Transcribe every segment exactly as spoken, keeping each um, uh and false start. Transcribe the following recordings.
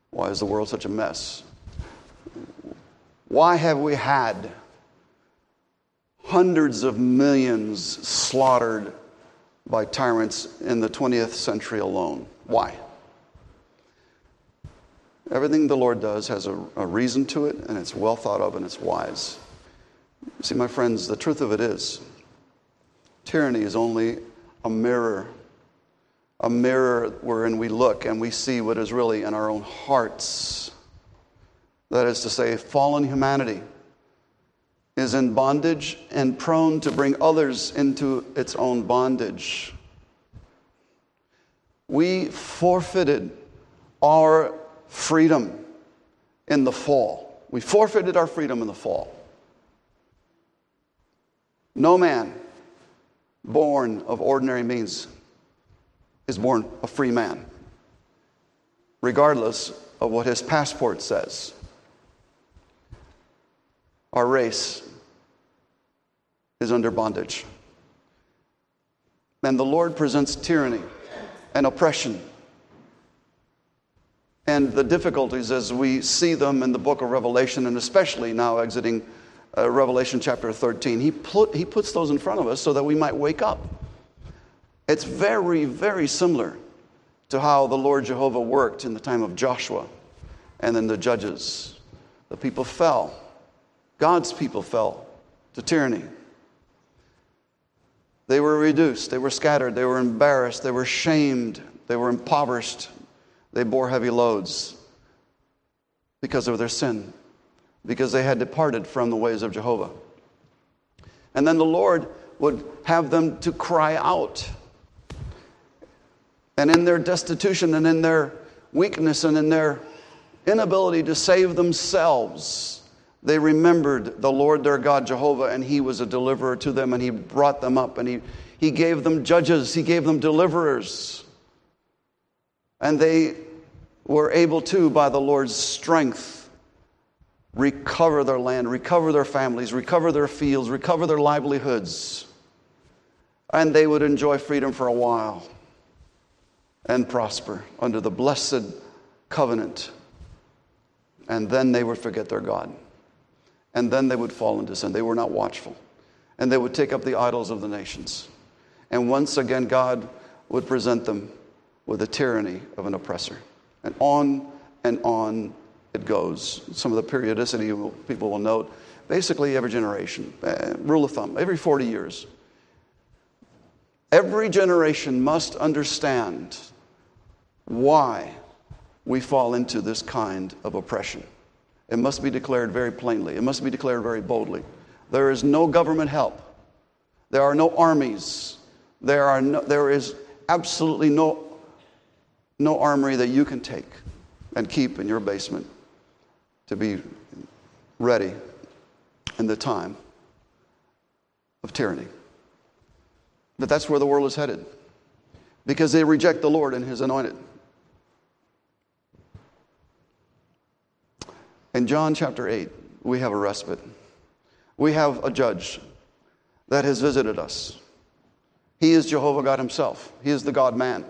Why is the world such a mess? Why have we had hundreds of millions slaughtered by tyrants in the twentieth century alone? Why? Everything the Lord does has a, a reason to it, and it's well thought of, and it's wise. See, my friends, the truth of it is, tyranny is only a mirror, a mirror wherein we look and we see what is really in our own hearts. That is to say, fallen humanity is in bondage and prone to bring others into its own bondage. We forfeited our freedom in the fall. We forfeited our freedom in the fall. No man born of ordinary means is born a free man, regardless of what his passport says. Our race is under bondage. And the Lord presents tyranny and oppression and the difficulties as we see them in the book of Revelation, and especially now exiting uh, Revelation chapter thirteen. He, put, he puts those in front of us so that we might wake up. It's very, very similar to how the Lord Jehovah worked in the time of Joshua and then the judges. The people fell. God's people fell to tyranny. They were reduced. They were scattered. They were embarrassed. They were shamed. They were impoverished. They bore heavy loads because of their sin, because they had departed from the ways of Jehovah. And then the Lord would have them to cry out. And in their destitution and in their weakness and in their inability to save themselves, they remembered the Lord their God, Jehovah, and He was a deliverer to them, and He brought them up, and He, he gave them judges, He gave them deliverers. And they were able to, by the Lord's strength, recover their land, recover their families, recover their fields, recover their livelihoods. And they would enjoy freedom for a while and prosper under the blessed covenant. And then they would forget their God. And then they would fall into sin. They were not watchful. And they would take up the idols of the nations. And once again, God would present them with the tyranny of an oppressor. And on and on it goes. Some of the periodicity people will note, basically every generation, uh, rule of thumb, every forty years. Every generation must understand why we fall into this kind of oppression. It must be declared very plainly. It must be declared very boldly. There is no government help. There are no armies. There are no, there is absolutely no, no armory that you can take and keep in your basement to be ready in the time of tyranny. But that's where the world is headed, because they reject the Lord and His anointed. In John chapter eight, we have a respite. We have a judge that has visited us. He is Jehovah God Himself. He is the God-man.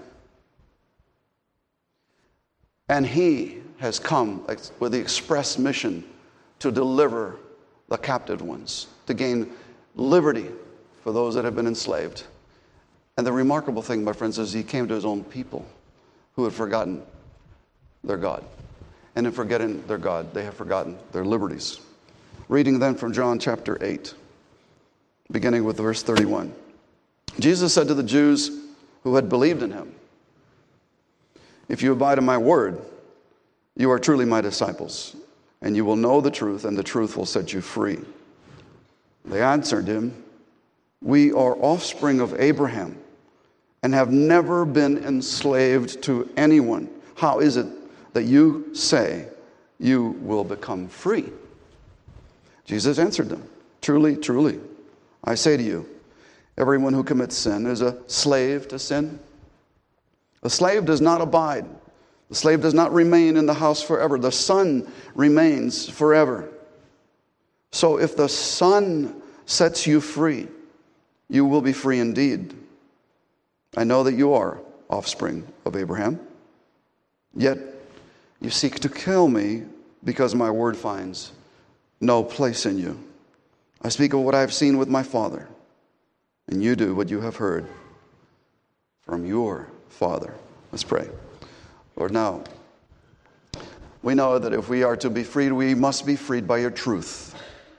And He has come with the express mission to deliver the captive ones, to gain liberty for those that have been enslaved. And the remarkable thing, my friends, is He came to His own people who had forgotten their God. And in forgetting their God, they have forgotten their liberties. Reading then from John chapter eight, beginning with verse thirty-one. Jesus said to the Jews who had believed in Him, "If you abide in my word, you are truly my disciples, and you will know the truth, and the truth will set you free." They answered Him, "We are offspring of Abraham and have never been enslaved to anyone. How is it that you say you will become free?" Jesus answered them, "Truly, truly, I say to you, everyone who commits sin is a slave to sin. A slave does not abide. The slave does not remain in the house forever. The Son remains forever. So if the Son sets you free, you will be free indeed. I know that you are offspring of Abraham. Yet You seek to kill me because my word finds no place in you. I speak of what I have seen with my Father, and you do what you have heard from your Father. Let's pray. Lord, now, we know that if we are to be freed, we must be freed by your truth.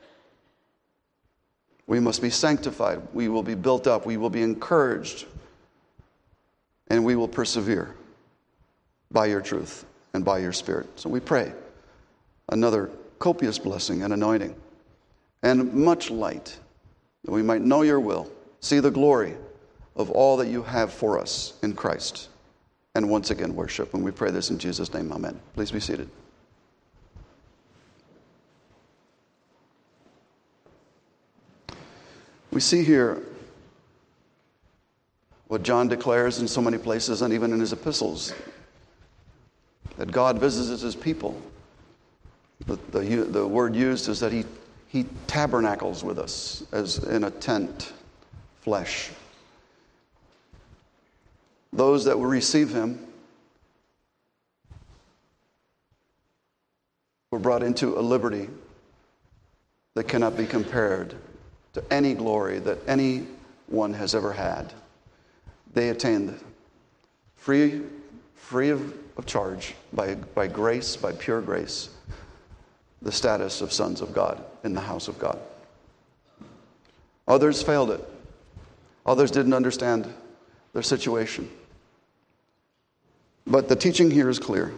We must be sanctified. We will be built up. We will be encouraged. And we will persevere by your truth and by your Spirit. So we pray another copious blessing and anointing and much light, that we might know your will, see the glory of all that you have for us in Christ, and once again worship. And we pray this in Jesus' name. Amen. Please be seated. We see here what John declares in so many places and even in his epistles, that God visits his people. The, the, the word used is that he, he tabernacles with us as in a tent, flesh. Those that will receive him were brought into a liberty that cannot be compared to any glory that anyone has ever had. They attained free, free of, of charge, by, by grace, by pure grace, the status of sons of God in the house of God. Others failed it. Others didn't understand their situation. But the teaching here is clear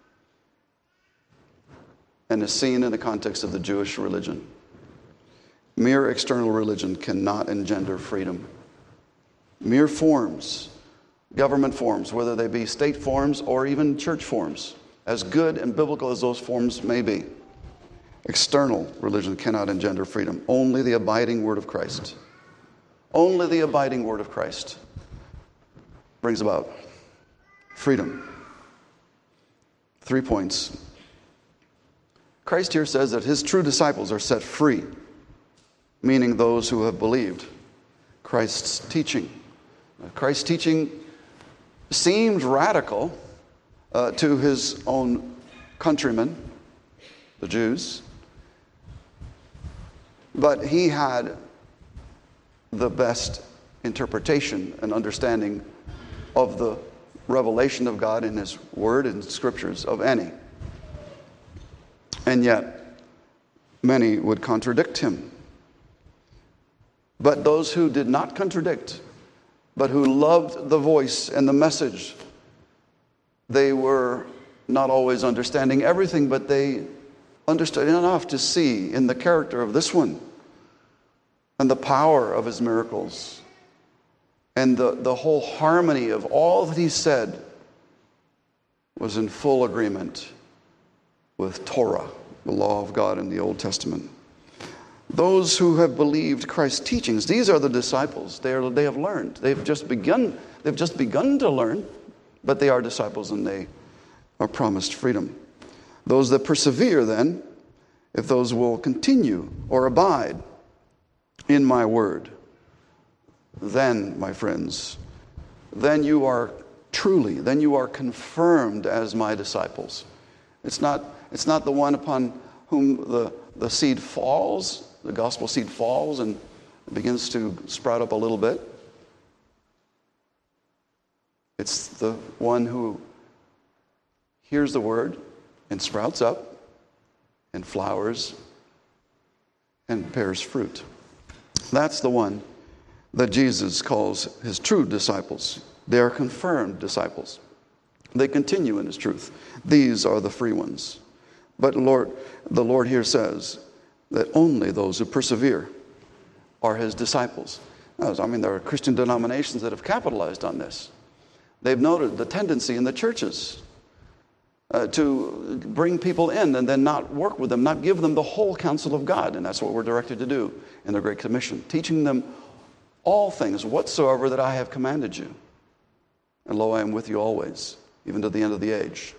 and is seen in the context of the Jewish religion. Mere external religion cannot engender freedom. Mere forms, government forms, whether they be state forms or even church forms, as good and biblical as those forms may be, external religion cannot engender freedom. Only the abiding word of Christ, only the abiding word of Christ brings about freedom. Three points. Christ here says that his true disciples are set free, meaning those who have believed Christ's teaching. Christ's teaching seemed radical uh, to his own countrymen, the Jews, but he had the best interpretation and understanding of the revelation of God in his word and scriptures of any. And yet, many would contradict him. But those who did not contradict, but who loved the voice and the message, they were not always understanding everything, but they understood enough to see in the character of this one and the power of his miracles and the, the whole harmony of all that he said was in full agreement with Torah, the law of God in the Old Testament. Those who have believed Christ's teachings, these are the disciples. They are, they have learned. They've just begun, they've just begun to learn, but they are disciples and they are promised freedom. Those that persevere then, if those will continue or abide in my word, then, my friends, then you are truly, then you are confirmed as my disciples. It's not, it's not the one upon whom the, the seed falls, the gospel seed falls and begins to sprout up a little bit. It's the one who hears the word and sprouts up and flowers and bears fruit. That's the one that Jesus calls his true disciples. They are confirmed disciples. They continue in his truth. These are the free ones. But Lord, the Lord here says that only those who persevere are his disciples. I mean, there are Christian denominations that have capitalized on this. They've noted the tendency in the churches uh, to bring people in and then not work with them, not give them the whole counsel of God. And that's what we're directed to do in the Great Commission, teaching them all things whatsoever that I have commanded you. And lo, I am with you always, even to the end of the age.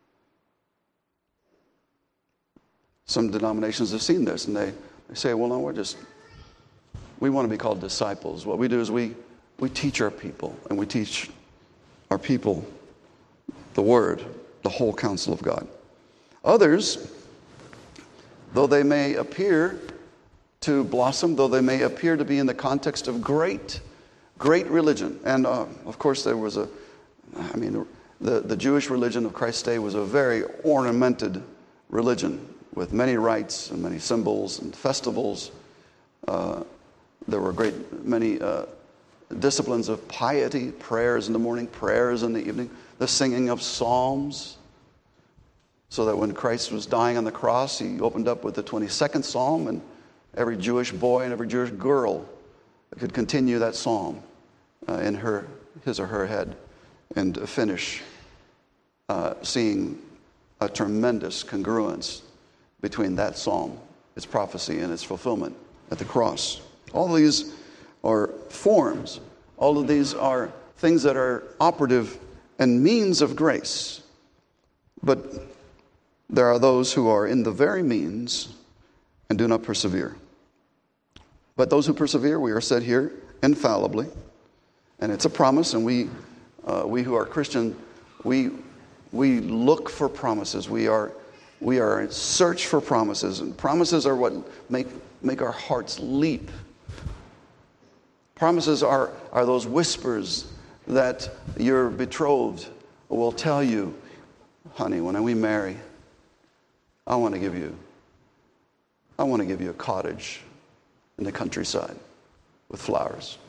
Some denominations have seen this, and they, they say, well, no, we're just, we want to be called disciples. What we do is we, we teach our people, and we teach our people the word the whole counsel of God. Others, though they may appear to blossom, though they may appear to be in the context of great, great religion. And uh, of course there was a, I mean, the, the Jewish religion of Christ's day was a very ornamented religion with many rites and many symbols and festivals. Uh, there were great many uh, disciplines of piety, prayers in the morning, prayers in the evening, the singing of psalms, so that when Christ was dying on the cross, he opened up with the twenty-second psalm, and every Jewish boy and every Jewish girl could continue that psalm uh, in her, his or her head, and finish uh, seeing a tremendous congruence between that psalm, its prophecy, and its fulfillment at the cross. All of these are forms. All of these are things that are operative and means of grace. But there are those who are in the very means and do not persevere. But those who persevere, we are said here, infallibly. And it's a promise, and we uh, we who are Christian, we we look for promises. We are we are in search for promises. And promises are what make make our hearts leap. Promises are, are those whispers that your betrothed will tell you, honey, when we marry, I want to give you, I want to give you a cottage in the countryside with flowers.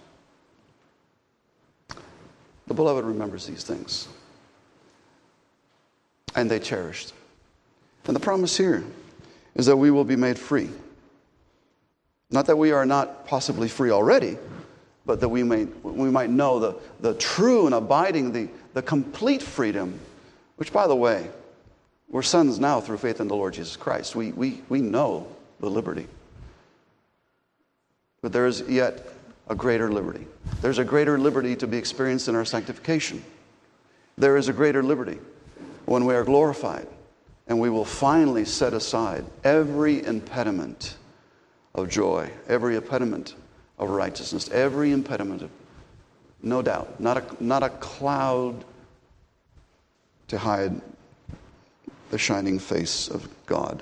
The beloved remembers these things, and they cherished. And the promise here is that we will be made free. Not that we are not possibly free already, but that we may we might know the, the true and abiding, the, the complete freedom, which, by the way, we're sons now through faith in the Lord Jesus Christ. We, we, we know the liberty. But there is yet a greater liberty. There's a greater liberty to be experienced in our sanctification. There is a greater liberty when we are glorified, and we will finally set aside every impediment of joy, every impediment of righteousness, every impediment of, no doubt, not a, not a cloud to hide the shining face of God.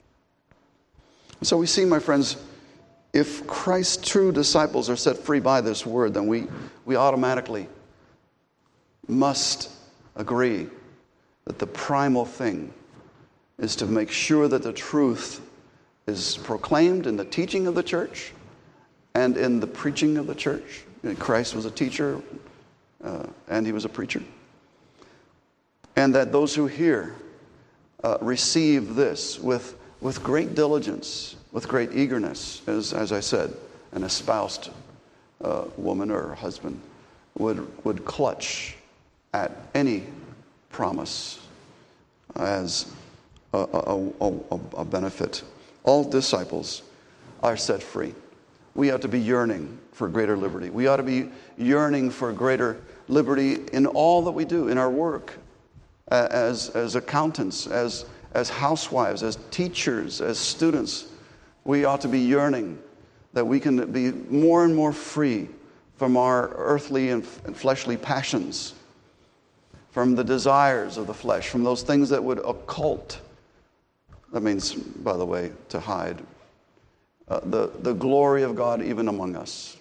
So we see, my friends, if Christ's true disciples are set free by this word, then we, we automatically must agree that the primal thing is to make sure that the truth is proclaimed in the teaching of the church and in the preaching of the church. Christ was a teacher uh, and he was a preacher. And that those who hear uh, receive this with, with great diligence, with great eagerness, as, as I said, an espoused uh, woman or husband would, would clutch at any promise as a, a, a, a benefit. All disciples are set free. We ought to be yearning for greater liberty. We ought to be yearning for greater liberty in all that we do, in our work, as, as accountants, as, as housewives, as teachers, as students. We ought to be yearning that we can be more and more free from our earthly and fleshly passions, from the desires of the flesh, from those things that would occult. That means, by the way, to hide uh, the, the glory of God even among us.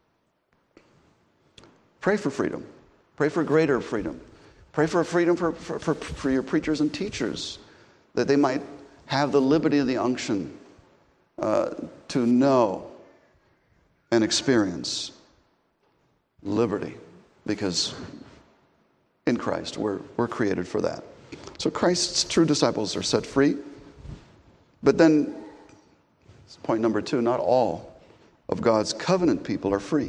Pray for freedom. Pray for greater freedom. Pray for freedom for, for, for, for your preachers and teachers, that they might have the liberty of the unction uh, to know and experience liberty, because in Christ we're, we're created for that. So Christ's true disciples are set free. But then, point number two, not all of God's covenant people are free.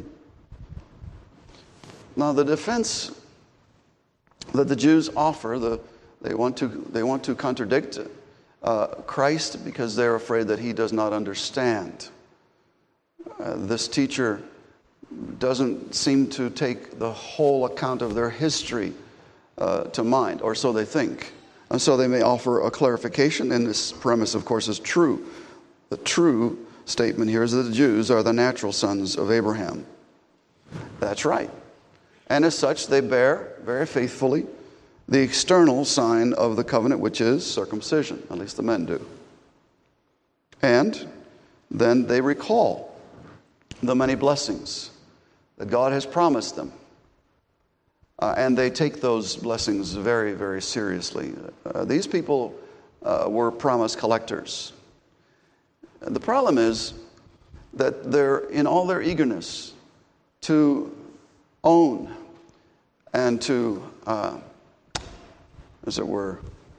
Now, the defense that the Jews offer, the, they want to they want to contradict uh, Christ because they're afraid that he does not understand. Uh, this teacher doesn't seem to take the whole account of their history uh, to mind, or so they think. And so they may offer a clarification, and this premise, of course, is true. The true statement here is that the Jews are the natural sons of Abraham. That's right. And as such, they bear very faithfully the external sign of the covenant, which is circumcision. At least the men do. And then they recall the many blessings that God has promised them. Uh, and they take those blessings very, very seriously. Uh, these people uh, were promise collectors. And the problem is that they're, in all their eagerness to own and to, uh, as it were,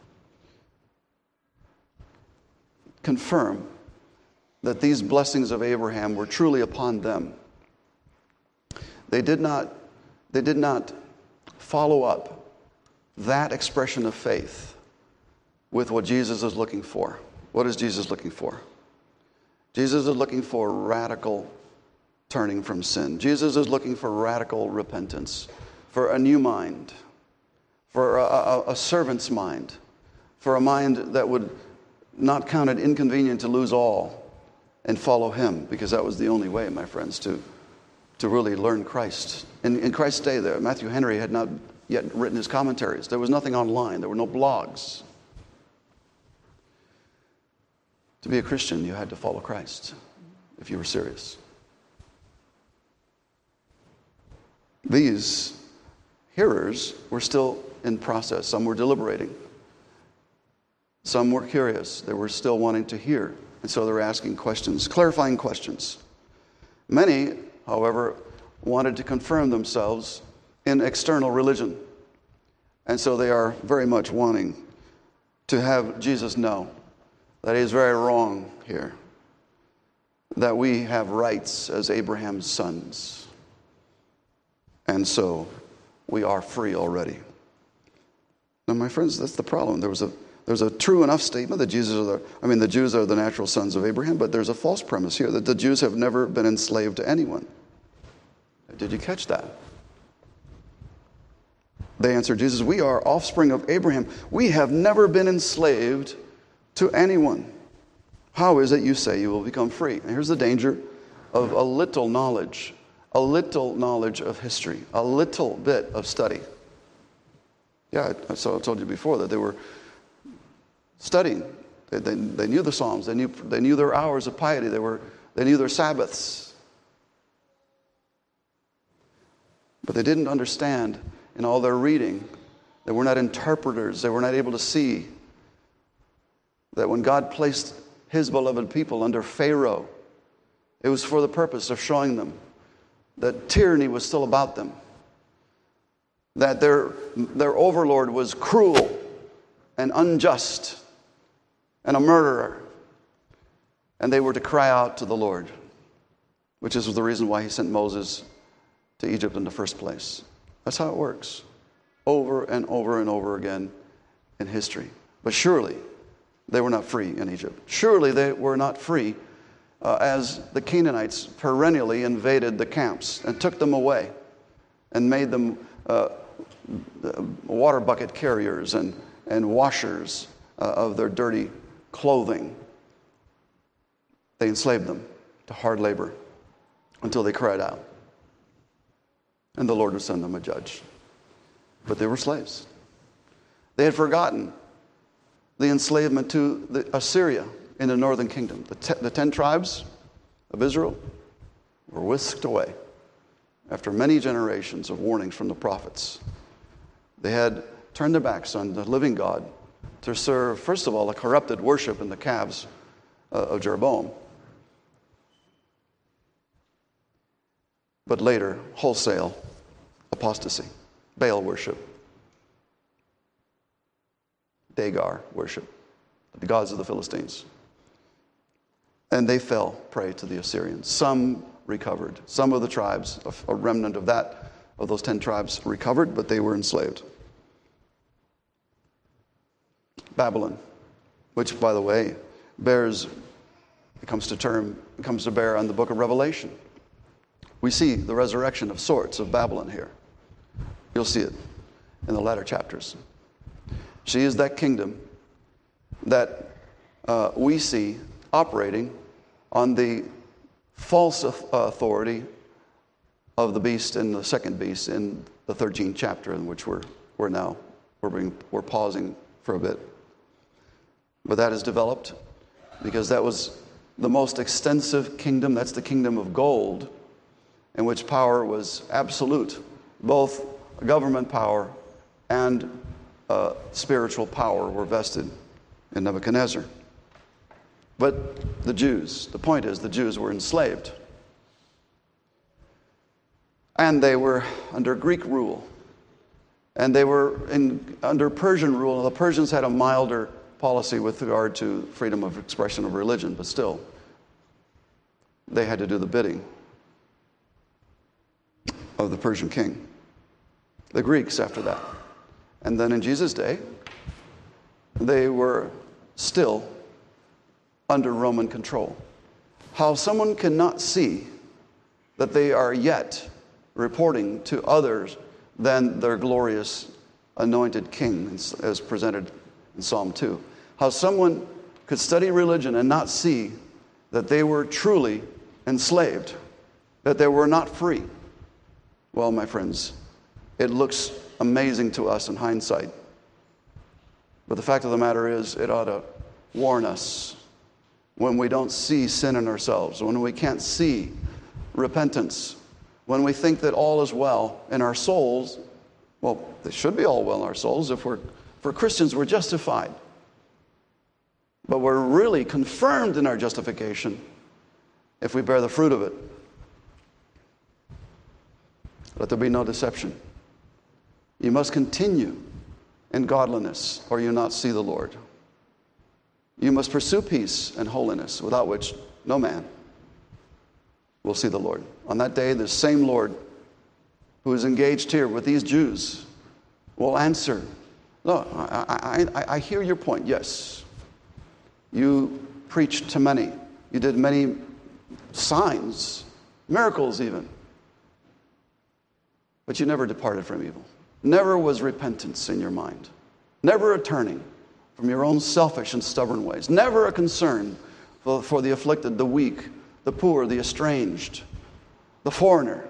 confirm that these blessings of Abraham were truly upon them, they did not, they did not follow up that expression of faith with what Jesus is looking for. What is Jesus looking for? Jesus is looking for radical turning from sin. Jesus is looking for radical repentance, for a new mind, for a, a, a servant's mind, for a mind that would not count it inconvenient to lose all and follow him, because that was the only way, my friends, to, to really learn Christ. In, in Christ's day, there, Matthew Henry had not yet written his commentaries. There was nothing online. There were no blogs. To be a Christian, you had to follow Christ if you were serious. These hearers were still in process. Some were deliberating. Some were curious. They were still wanting to hear. And so they were asking questions, clarifying questions. Many, however, wanted to confirm themselves in external religion. And so they are very much wanting to have Jesus know that he is very wrong here, that we have rights as Abraham's sons. And so we are free already. Now, my friends, that's the problem. There was a There's a true enough statement that Jesus are the, I mean, the Jews are the natural sons of Abraham, but there's a false premise here that the Jews have never been enslaved to anyone. Did you catch that? They answered Jesus, we are offspring of Abraham. We have never been enslaved to anyone. How is it you say you will become free? And here's the danger of a little knowledge, a little knowledge of history, a little bit of study. Yeah, so I told you before that they were studying. They, they, they knew the Psalms. They knew, they knew their hours of piety. They, were, they knew their Sabbaths. But they didn't understand in all their reading. They were not interpreters. They were not able to see that when God placed his beloved people under Pharaoh, it was for the purpose of showing them that tyranny was still about them, that their, their overlord was cruel and unjust and a murderer, and they were to cry out to the Lord, which is the reason why he sent Moses to Egypt in the first place. That's how it works, over and over and over again in history. But surely they were not free in Egypt. Surely they were not free uh, as the Canaanites perennially invaded the camps and took them away and made them uh, water bucket carriers and, and washers uh, of their dirty clothing. They enslaved them to hard labor until they cried out. And the Lord would send them a judge. But they were slaves. They had forgotten the enslavement to the Assyria in the northern kingdom. The, te- the ten tribes of Israel were whisked away after many generations of warnings from the prophets. They had turned their backs on the living God to serve, first of all, a corrupted worship in the calves uh, of Jeroboam, but later, wholesale apostasy, Baal worship, Dagon worship, the gods of the Philistines. And they fell prey to the Assyrians. Some recovered. Some of the tribes, a remnant of that, of those ten tribes recovered, but they were enslaved. Babylon, which, by the way, bears, it comes to term, it comes to bear on the book of Revelation. We see the resurrection of sorts of Babylon here. You'll see it in the latter chapters. She is that kingdom that uh, we see operating on the false authority of the beast and the second beast in the thirteenth chapter in which we're, we're now We're, being, we're pausing for a bit. But that is developed because that was the most extensive kingdom. That's the kingdom of gold, in which power was absolute, both government power and uh, spiritual power were vested in Nebuchadnezzar. But the Jews, the point is, the Jews were enslaved. And they were under Greek rule. And they were in, under Persian rule. The Persians had a milder policy with regard to freedom of expression of religion, but still, they had to do the bidding of the Persian king. The Greeks after that. And then in Jesus' day, they were still under Roman control. How someone cannot see that they are yet reporting to others than their glorious anointed king, as presented in Psalm two. How someone could study religion and not see that they were truly enslaved, that they were not free. Well, my friends, it looks amazing to us in hindsight. But the fact of the matter is, it ought to warn us when we don't see sin in ourselves, when we can't see repentance, when we think that all is well in our souls. Well, it should be all well in our souls. If we're, for Christians, we're justified. But we're really confirmed in our justification if we bear the fruit of it. Let there be no deception. You must continue in godliness, or you not see the Lord. You must pursue peace and holiness, without which no man will see the Lord. On that day, the same Lord who is engaged here with these Jews will answer, "No, I, I, I hear your point. Yes, you preached to many. You did many signs, miracles even. But you never departed from evil. Never was repentance in your mind. Never a turning from your own selfish and stubborn ways. Never a concern for, for the afflicted, the weak, the poor, the estranged, the foreigner."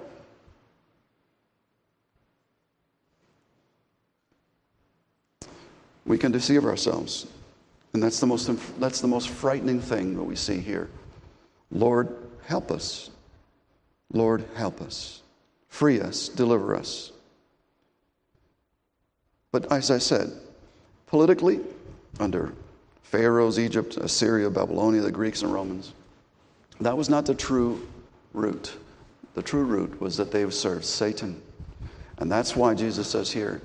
We can deceive ourselves. And that's the most, that's the most frightening thing that we see here. Lord, help us. Lord, help us. Free us, deliver us. But as I said, politically, under Pharaohs, Egypt, Assyria, Babylonia, the Greeks and Romans, that was not the true root. The true root was that they served Satan. And that's why Jesus says here,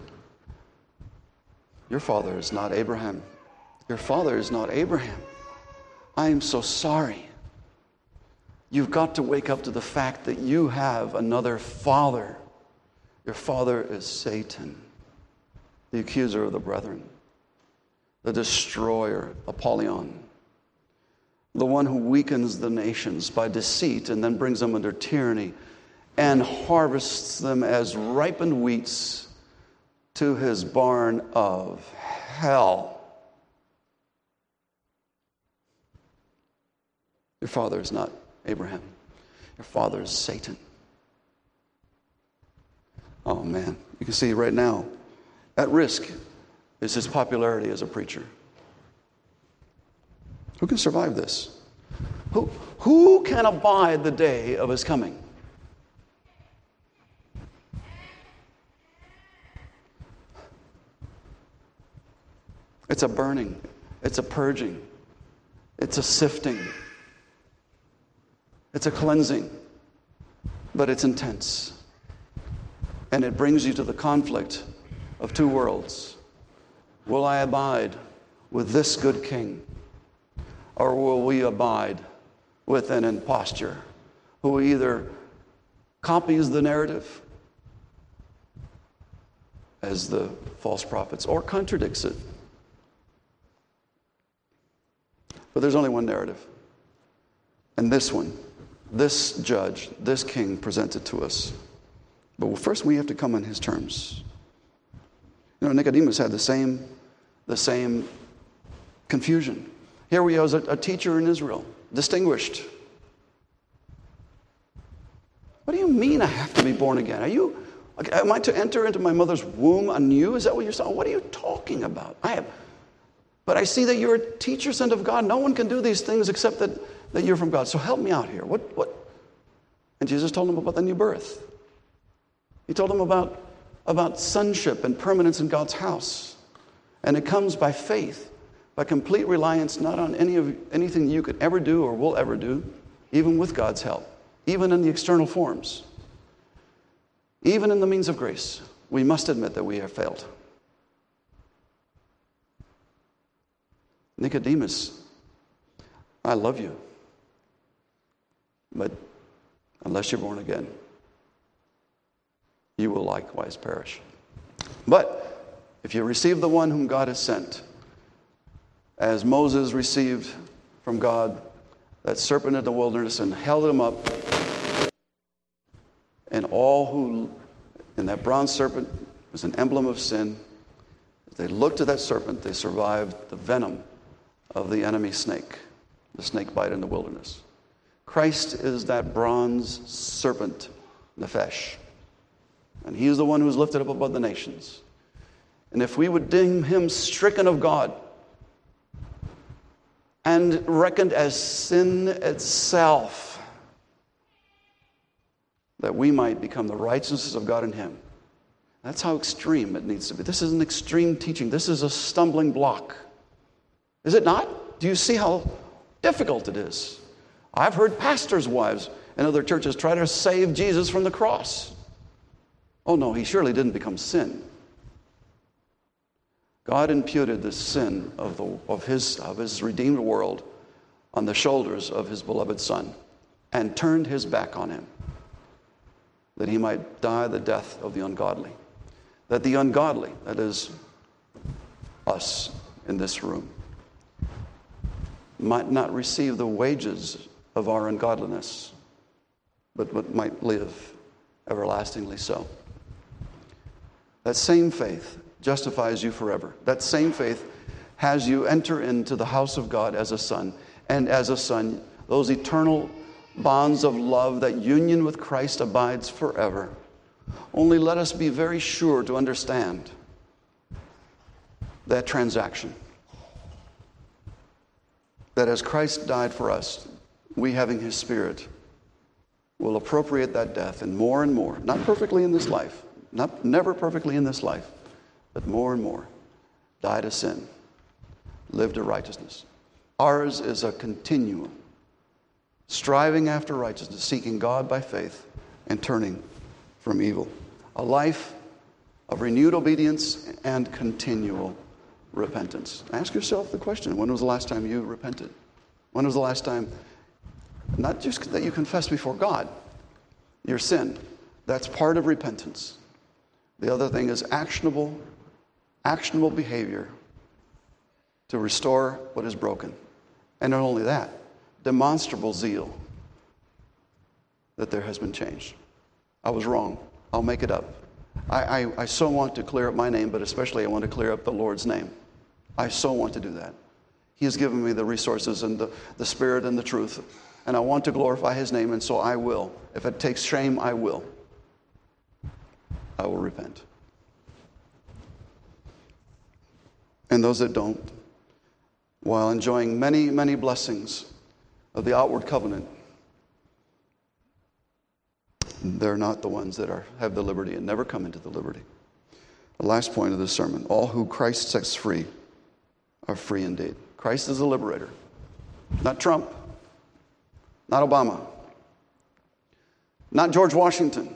your father is not Abraham. Your father is not Abraham. I am so sorry. You've got to wake up to the fact that you have another father. Your father is Satan, the accuser of the brethren, the destroyer, Apollyon, the one who weakens the nations by deceit and then brings them under tyranny and harvests them as ripened wheats to his barn of hell. Your father is not Abraham. Your father is Satan. Oh man, you can see right now, at risk is his popularity as a preacher. Who can survive this? Who, who can abide the day of his coming? It's a burning. It's a purging. It's a sifting. It's a cleansing. But it's intense. And it brings you to the conflict of two worlds. Will I abide with this good king? Or will we abide with an impostor who either copies the narrative as the false prophets or contradicts it? But there's only one narrative. And this one, this judge, this king presented to us. But first we have to come on his terms. You know, Nicodemus had the same, the same confusion. Here we have a, a teacher in Israel, distinguished. What do you mean I have to be born again? Are you, Am I to enter into my mother's womb anew? Is that what you're saying? What are you talking about? I have, but I see that you're a teacher sent of God. No one can do these things except that, that you're from God. So help me out here. What, what? And Jesus told him about the new birth. He told him about, about sonship and permanence in God's house. And it comes by faith, by complete reliance not on any of anything you could ever do or will ever do, even with God's help, even in the external forms. Even in the means of grace, we must admit that we have failed. Nicodemus, I love you, but unless you're born again, you will likewise perish. But if you receive the one whom God has sent, as Moses received from God that serpent in the wilderness and held him up, and all who, and that bronze serpent was an emblem of sin. As they looked at that serpent, they survived the venom of the enemy snake, the snake bite in the wilderness. Christ is that bronze serpent, nephesh. And he is the one who is lifted up above the nations. And if we would deem him stricken of God and reckoned as sin itself, that we might become the righteousness of God in him. That's how extreme it needs to be. This is an extreme teaching. This is a stumbling block. Is it not? Do you see how difficult it is? I've heard pastors' wives in other churches try to save Jesus from the cross. Oh no, he surely didn't become sin. God imputed the sin of, the, of, his, of his redeemed world on the shoulders of his beloved Son and turned his back on him, that he might die the death of the ungodly. That the ungodly, that is us in this room, might not receive the wages of our ungodliness, but, but might live everlastingly so. That same faith justifies you forever. That same faith has you enter into the house of God as a son, and as a son, those eternal bonds of love, that union with Christ abides forever. Only let us be very sure to understand that transaction. That as Christ died for us, we having his Spirit will appropriate that death, and more and more, not perfectly in this life, not never perfectly in this life, but more and more, die to sin, live to righteousness. Ours is a continuum, striving after righteousness, seeking God by faith, and turning from evil. A life of renewed obedience and continual repentance. Ask yourself the question, when was the last time you repented? When was the last time, not just that you confessed before God your sin, that's part of repentance. The other thing is actionable, actionable behavior to restore what is broken. And not only that, demonstrable zeal that there has been change. I was wrong. I'll make it up. I, I, I so want to clear up my name, but especially I want to clear up the Lord's name. I so want to do that. He has given me the resources and the, the Spirit and the truth, and I want to glorify his name, and so I will. If it takes shame, I will. I will repent. And those that don't, while enjoying many, many blessings of the outward covenant, they're not the ones that are have the liberty and never come into the liberty. The last point of this sermon, all who Christ sets free are free indeed. Christ is the liberator. Not Trump, not Obama, not George Washington.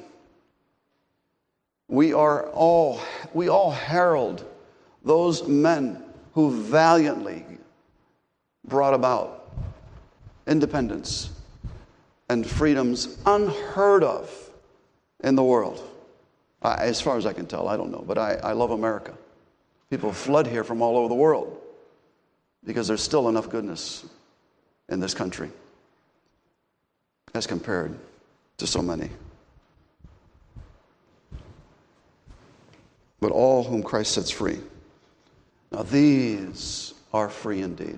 We are all, we all herald those men who valiantly brought about independence and freedoms unheard of in the world. I, as far as I can tell, I don't know, but I, I love America. People flood here from all over the world because there's still enough goodness in this country as compared to so many. But all whom Christ sets free. Now these are free indeed.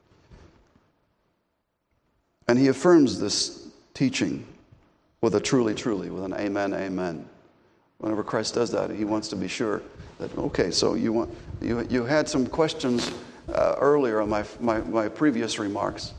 And he affirms this teaching with a truly, truly, with an amen, amen. Whenever Christ does that, he wants to be sure that, okay, so you want you you had some questions uh, earlier on my, my my previous remarks,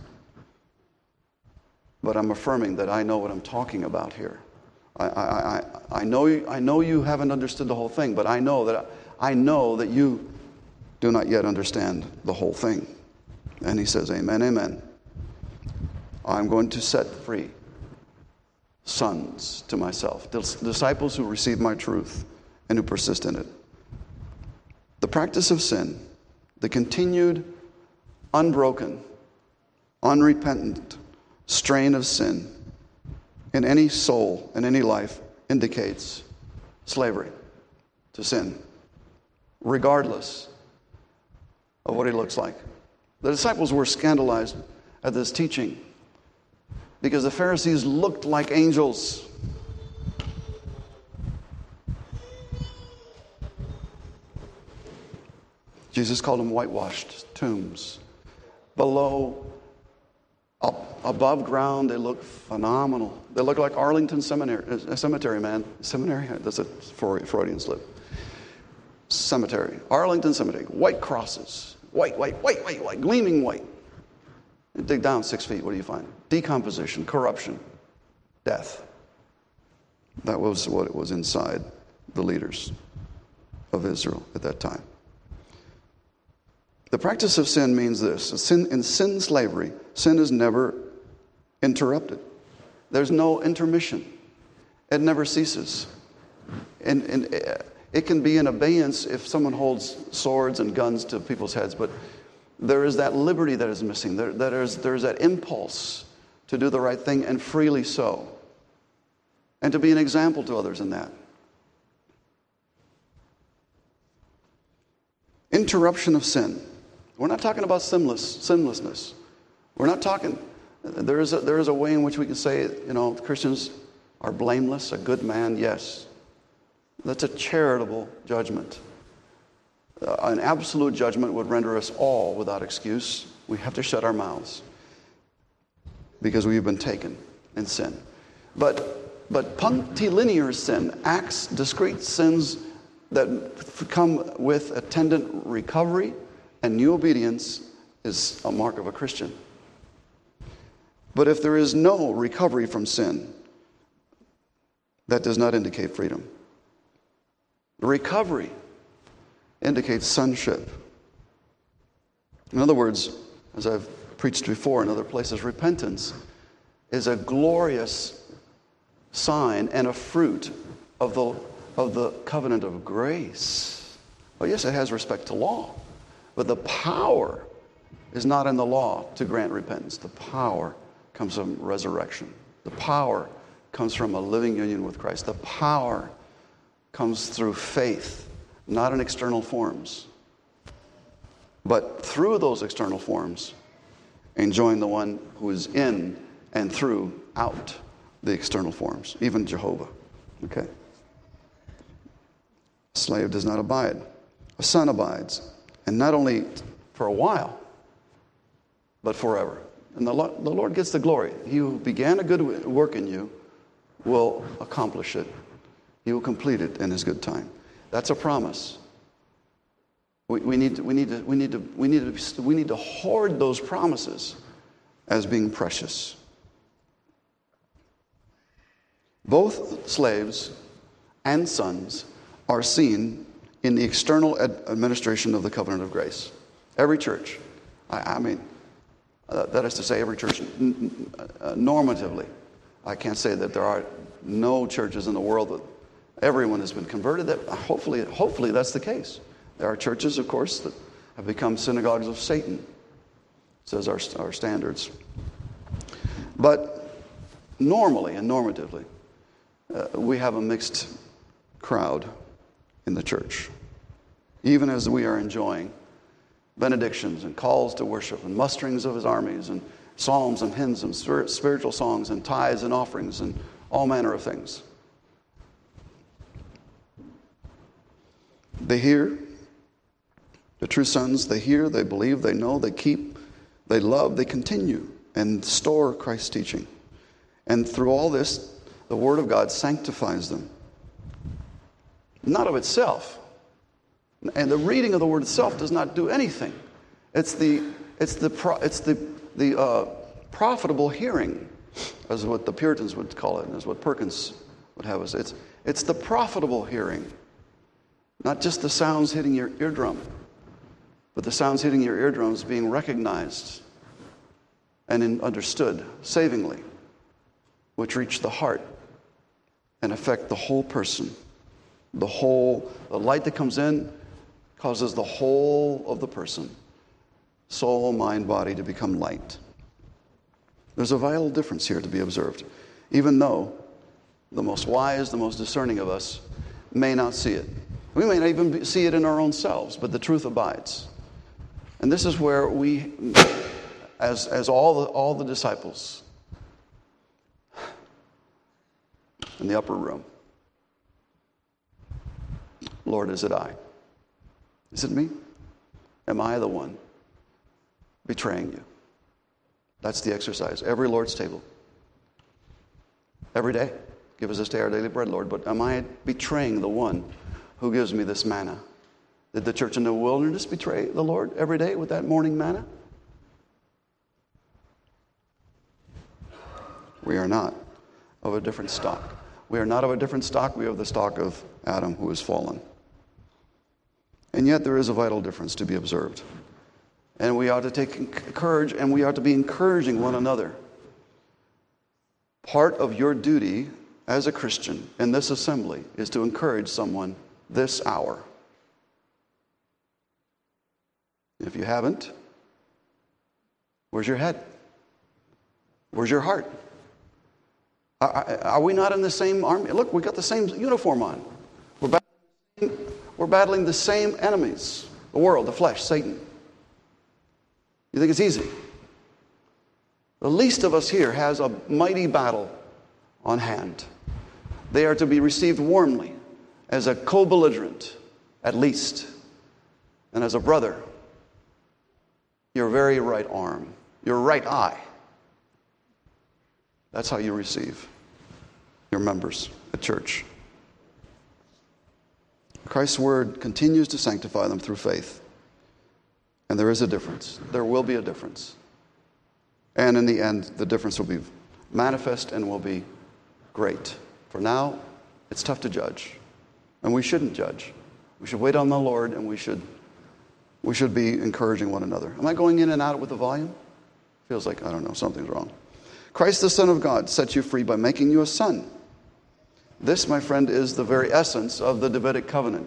but I'm affirming that I know what I'm talking about here. I I I, I know you, I know you haven't understood the whole thing, but I know that I know that you do not yet understand the whole thing. And he says, amen, amen. I'm going to set free sons to myself, disciples who receive my truth and who persist in it. The practice of sin, the continued, unbroken, unrepentant strain of sin in any soul, in any life, indicates slavery to sin, regardless of what he looks like. The disciples were scandalized at this teaching because the Pharisees looked like angels. Jesus called them whitewashed tombs. Below, up above ground, they look phenomenal. They look like Arlington Seminary, uh, Cemetery, man. Seminary? That's a Freudian slip. Cemetery. Arlington Cemetery. White crosses. White, white, white, white, white, gleaming white. You dig down six feet, what do you find? Decomposition, corruption, death. That was what it was inside the leaders of Israel at that time. The practice of sin means this. Sin, in sin slavery, sin is never interrupted. There's no intermission. It never ceases. And, and it can be in abeyance if someone holds swords and guns to people's heads, but there is that liberty that is missing. There, there is, there is that impulse to do the right thing, and freely so. And to be an example to others in that. Interruption of sin. We're not talking about sinless, sinlessness. We're not talking, there is, a, there is a way in which we can say, you know, Christians are blameless, a good man, yes. That's a charitable judgment. Uh, an absolute judgment would render us all without excuse. We have to shut our mouths because we've been taken in sin. But, but punctilinear sin, acts, discrete sins that come with attendant recovery and new obedience, is a mark of a Christian. But if there is no recovery from sin, that does not indicate freedom. Recovery indicates sonship. In other words, as I've preached before in other places, repentance is a glorious sign and a fruit of the, of the covenant of grace. Oh, yes, it has respect to law, but the power is not in the law to grant repentance. The power comes from resurrection. The power comes from a living union with Christ. The power comes through faith, not in external forms, but through those external forms, enjoying the one who is in and through out the external forms, even Jehovah. Okay? A slave does not abide. A son abides, and not only for a while, but forever. And the Lord, the Lord gets the glory. He who began a good work in you will accomplish it. He will complete it in his good time. That's a promise. We, we need to, we need to, we need to, we need to, we need to hoard those promises as being precious. Both slaves and sons are seen in the external ad- administration of the covenant of grace. Every church, I, I mean, uh, that is to say, every church n- n- uh, normatively. I can't say that there are no churches in the world that everyone has been converted. That hopefully, hopefully that's the case. There are churches, of course, that have become synagogues of Satan, says our, our standards. But normally and normatively, uh, we have a mixed crowd in the church. Even as we are enjoying benedictions and calls to worship and musterings of his armies and psalms and hymns and spirit, spiritual songs and tithes and offerings and all manner of things. They hear, the true sons, they hear, they believe, they know, they keep, they love, they continue and store Christ's teaching. And through all this, the Word of God sanctifies them. not of itself. And the reading of the word itself does not do anything. It's the it's the pro, it's the the uh, profitable hearing, as what the Puritans would call it, and as what Perkins would have us. It's it's the profitable hearing, not just the sounds hitting your eardrum, but the sounds hitting your eardrums being recognized and in, understood savingly, which reach the heart and affect the whole person. The whole, the light that comes in causes the whole of the person, soul, mind, body, to become light. There's a vital difference here to be observed, even though the most wise, the most discerning of us may not see it. We may not even see it in our own selves, but the truth abides. And this is where we, as, as all, the, all the disciples in the upper room, Lord, is it I? Is it me? Am I the one betraying you? That's the exercise. Every Lord's table. Every day. Give us this day our daily bread, Lord. But am I betraying the one who gives me this manna? Did the church in the wilderness betray the Lord every day with that morning manna? We are not of a different stock. We are not of a different stock. We are of the stock of Adam, who is fallen. And yet there is a vital difference to be observed. And we ought to take courage, and we ought to be encouraging one another. Part of your duty as a Christian in this assembly is to encourage someone this hour. If you haven't, where's your head? Where's your heart? Are, are we not in the same army? Look, we got the same uniform on. We're battling, we're battling the same enemies. The world, the flesh, Satan. You think it's easy? The least of us here has a mighty battle on hand. They are to be received warmly as a co-belligerent, at least, and as a brother. Your very right arm, your right eye. That's how you receive your members at church. Christ's word continues to sanctify them through faith. And there is a difference. There will be a difference. And in the end, the difference will be manifest and will be great. For now, it's tough to judge. And we shouldn't judge. We should wait on the Lord, and we should we should be encouraging one another. Am I going in and out with the volume? Feels like, I don't know, something's wrong. Christ, the Son of God, sets you free by making you a son. This, my friend, is the very essence of the Davidic covenant.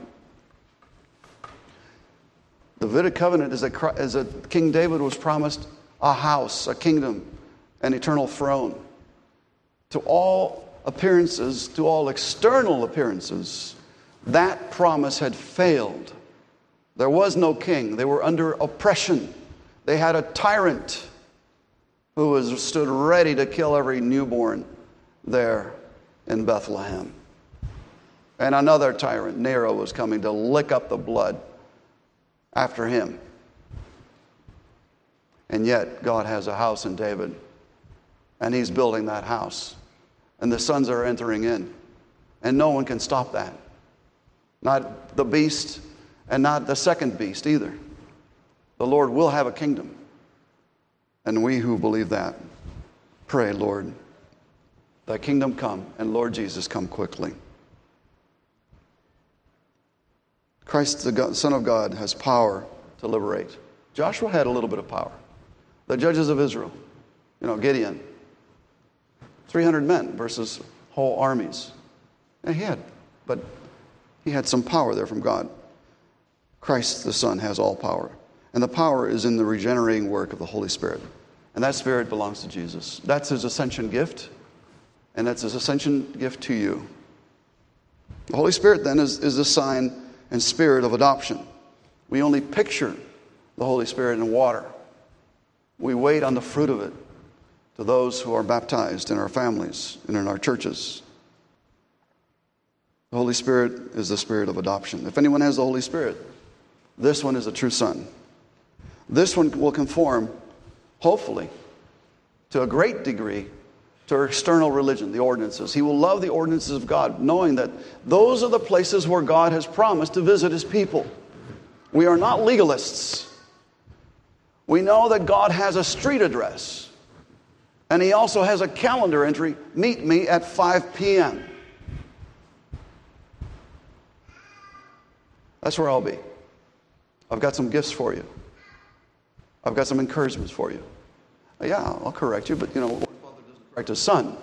The Davidic covenant is that is a King David was promised a house, a kingdom, an eternal throne. To all appearances, to all external appearances, that promise had failed. There was no king. They were under oppression. They had a tyrant who was stood ready to kill every newborn there in Bethlehem. And another tyrant, Nero, was coming to lick up the blood after him. And yet, God has a house in David, and he's building that house. And the sons are entering in, and no one can stop that. Not the beast, and not the second beast either. The Lord will have a kingdom. And we who believe that, pray, Lord, thy kingdom come, and Lord Jesus, come quickly. Christ, the God, Son of God, has power to liberate. Joshua had a little bit of power. The judges of Israel, you know, Gideon, three hundred men versus whole armies. And he had, but he had some power there from God. Christ, the Son, has all power. And the power is in the regenerating work of the Holy Spirit. And that Spirit belongs to Jesus. That's his ascension gift. And that's his ascension gift to you. The Holy Spirit, then, is, is the sign and spirit of adoption. We only picture the Holy Spirit in water. We wait on the fruit of it to those who are baptized in our families and in our churches. The Holy Spirit is the spirit of adoption. If anyone has the Holy Spirit, this one is a true son. This one will conform, hopefully, to a great degree, to to external religion, the ordinances. He will love the ordinances of God, knowing that those are the places where God has promised to visit his people. We are not legalists. We know that God has a street address, and he also has a calendar entry, meet me at five p.m. That's where I'll be. I've got some gifts for you. I've got some encouragements for you. Yeah, I'll correct you, but you know, what father doesn't correct his son.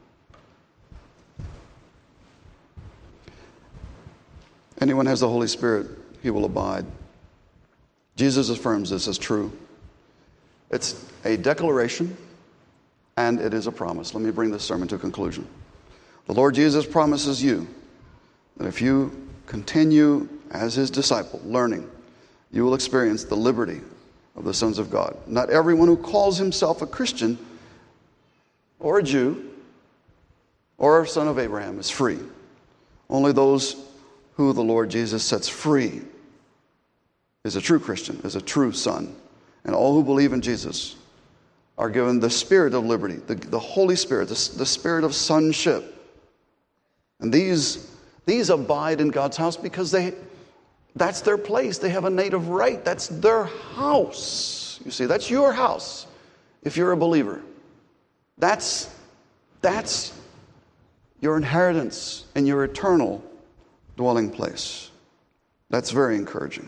Anyone has the Holy Spirit, he will abide. Jesus affirms this as true. It's a declaration, and it is a promise. Let me bring this sermon to a conclusion. The Lord Jesus promises you that if you continue as his disciple, learning, you will experience the liberty of the sons of God. Not everyone who calls himself a Christian or a Jew or a son of Abraham is free. Only those who the Lord Jesus sets free is a true Christian, is a true son. And all who believe in Jesus are given the spirit of liberty, the, the Holy Spirit, the, the spirit of sonship. And these, these abide in God's house because they that's their place. They have a native right. That's their house. You see, that's your house if you're a believer. That's, that's your inheritance and your eternal dwelling place. That's very encouraging.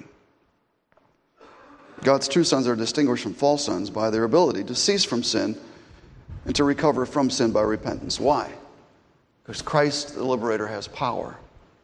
God's true sons are distinguished from false sons by their ability to cease from sin and to recover from sin by repentance. Why? Because Christ, the liberator, has power.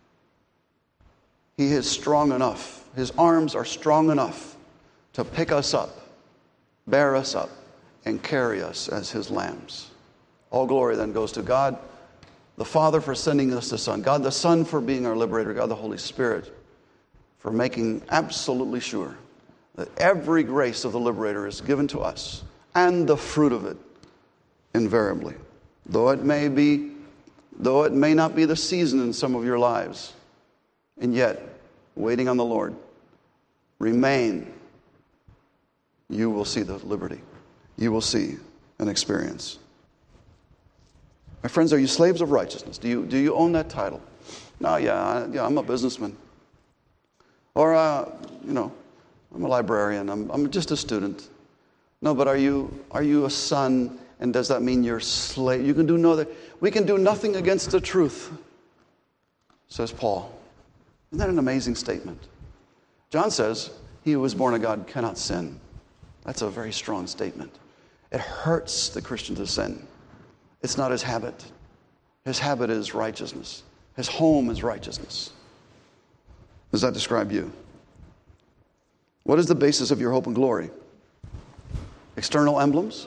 He is strong enough. His arms are strong enough to pick us up, bear us up, and carry us as his lambs. All glory then goes to God, the Father, for sending us the Son. God the Son for being our liberator. God the Holy Spirit for making absolutely sure that every grace of the liberator is given to us, and the fruit of it invariably. Though it may be, though it may not be the season in some of your lives, and yet, waiting on the Lord, remain. You will see the liberty. You will see an experience. My friends, are you slaves of righteousness? Do you, do you own that title? No, yeah, I, yeah, I'm a businessman. Or, uh, you know, I'm a librarian. I'm, I'm just a student. No, but are you are you a son? And does that mean you're a slave? You can do no. We can do nothing against the truth, says Paul. Isn't that an amazing statement? John says, he who is born of God cannot sin. That's a very strong statement. It hurts the Christian to sin. It's not his habit. His habit is righteousness. His home is righteousness. Does that describe you? What is the basis of your hope and glory? External emblems?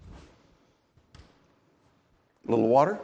A little water?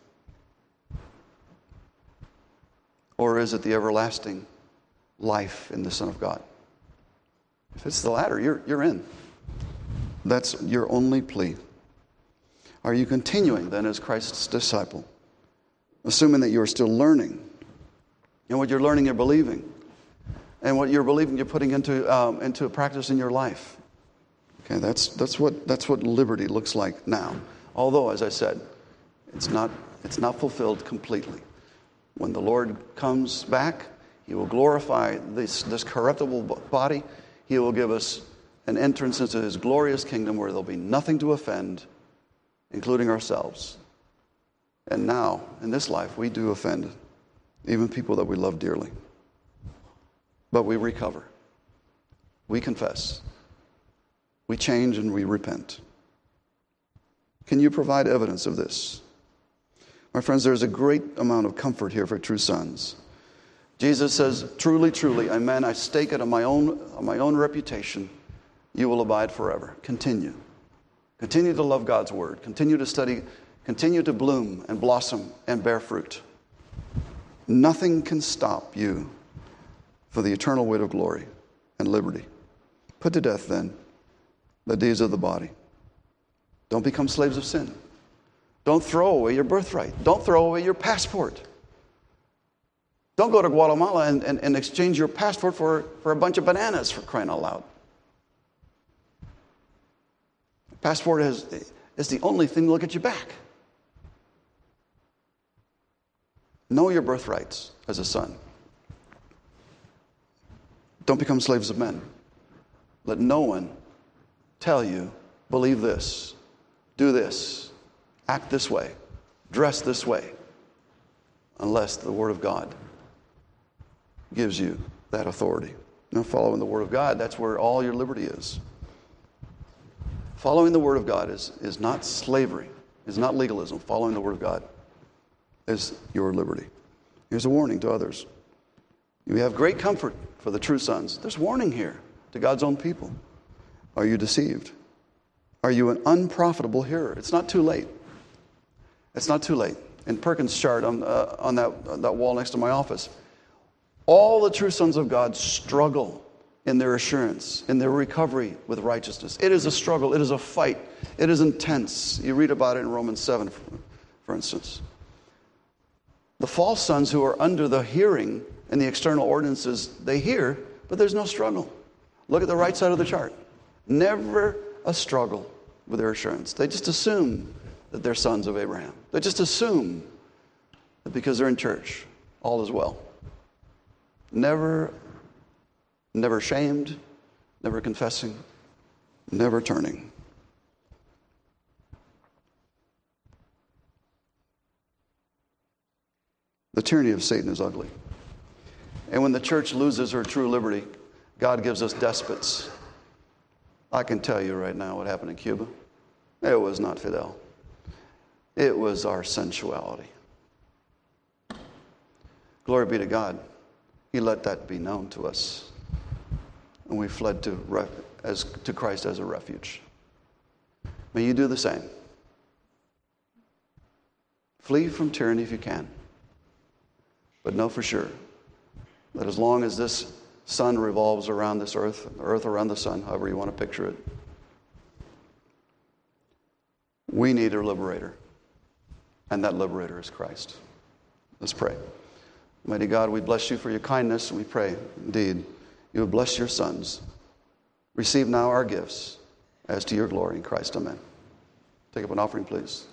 Or is it the everlasting life in the Son of God? If it's the latter, you're, you're in. That's your only plea. Are you continuing then as Christ's disciple? Assuming that you're still learning. And what you're learning, you're believing. And what you're believing, you're putting into um, into practice in your life. Okay, that's that's what that's what liberty looks like now. Although, as I said, it's not it's not fulfilled completely. When the Lord comes back, he will glorify this, this corruptible body. He will give us an entrance into his glorious kingdom where there'll be nothing to offend, including ourselves. And now, in this life, we do offend even people that we love dearly. But we recover. We confess. We change and we repent. Can you provide evidence of this? My friends, there's a great amount of comfort here for true sons. Jesus says, truly, truly, amen, I stake it on my own, on my own reputation, you will abide forever. Continue. Continue to love God's word. Continue to study. Continue to bloom and blossom and bear fruit. Nothing can stop you for the eternal weight of glory and liberty. Put to death, then, the deeds of the body. Don't become slaves of sin. Don't throw away your birthright. Don't throw away your passport. Don't go to Guatemala and, and, and exchange your passport for, for a bunch of bananas, for crying out loud. Passport is, is the only thing that'll get you back. Know your birthrights as a son. Don't become slaves of men. Let no one tell you, believe this, do this, act this way, dress this way, unless the Word of God gives you that authority. Now, following the Word of God, that's where all your liberty is. Following the Word of God is, is not slavery, is not legalism. Following the Word of God is your liberty. Here's a warning to others. You have great comfort for the true sons. There's warning here to God's own people. Are you deceived? Are you an unprofitable hearer? It's not too late. It's not too late. In Perkins' chart on, uh, on that, that wall next to my office, all the true sons of God struggle in their assurance, in their recovery with righteousness. It is a struggle. It is a fight. It is intense. You read about it in Romans seven, for, for instance. The false sons who are under the hearing and the external ordinances, they hear, but there's no struggle. Look at the right side of the chart. Never a struggle with their assurance. They just assume that they're sons of Abraham. They just assume that because they're in church, all is well. Never, never shamed, never confessing, never turning. The tyranny of Satan is ugly. And when the church loses her true liberty, God gives us despots. I can tell you right now what happened in Cuba. It was not Fidel. It was our sensuality. Glory be to God. He let that be known to us. And we fled to, ref, as, to Christ as a refuge. May you do the same. Flee from tyranny if you can. But know for sure that as long as this sun revolves around this earth, the earth around the sun, however you want to picture it, we need a liberator. And that liberator is Christ. Let's pray. Mighty God, we bless you for your kindness, and we pray, indeed, you will bless your sons. Receive now our gifts as to your glory in Christ. Amen. Take up an offering, please.